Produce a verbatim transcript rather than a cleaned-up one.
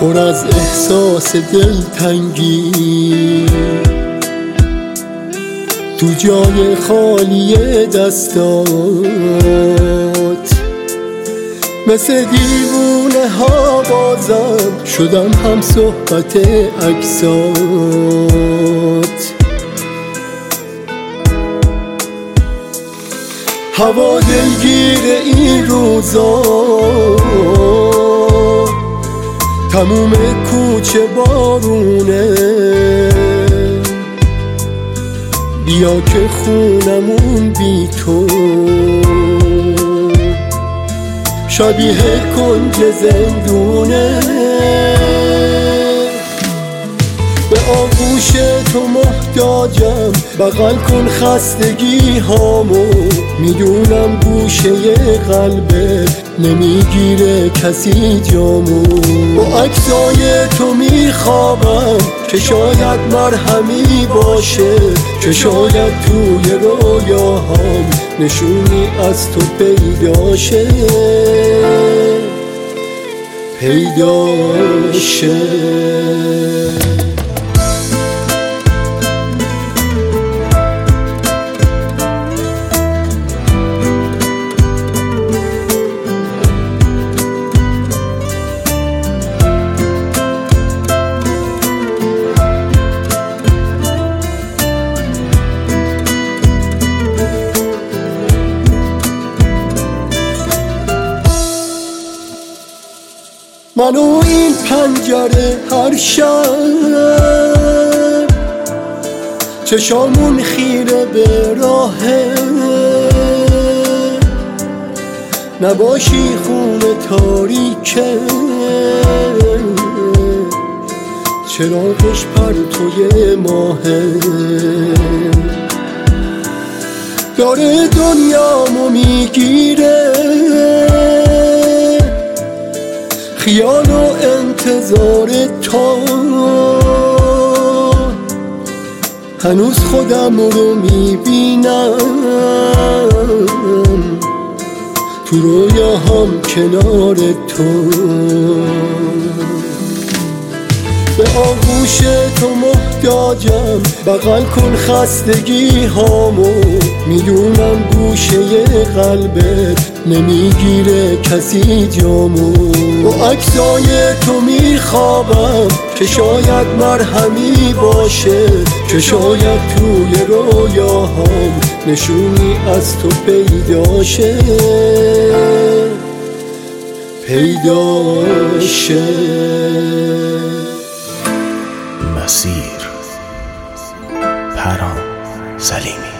پر از احساس دلتنگی، تو جای خالی دستات مثل دیوونه ها بازم شدم هم صحبت عکسات. هوا دلگیر این روزا، تموم کوچه بارونه، بیا که خونمون بی تو شبیه کنج زندونه. به آغوش تو محتاجم، بغل کن خستگی هامو، میدونم گوشه قلبت نمیگیره کسی جامو. با عکسای تو میخوابم که شاید مرهمی باشه، که شاید توی رویاهام نشونی از تو پیداشه پیداشه. من و این پنجره هر شب چشامون خیره به راهه، نباشی خونه تاریکه، چراغش پرتوی ماهه، داره دنیامو میگیره، خیال و انتظار تو. هنوز خودم رو میبینم تو رویاهام کنار تو. به آغوش تو محتاجم، بغل کن خستگی هامو، میدونم گوشه قلبت نمیگیره کسی جامو. با عکسای تو میخوابم که شاید مرهمی باشه، که شاید توی رویاهام نشونی از تو پیداشه پیداشه. مسیر پرام سلیمی.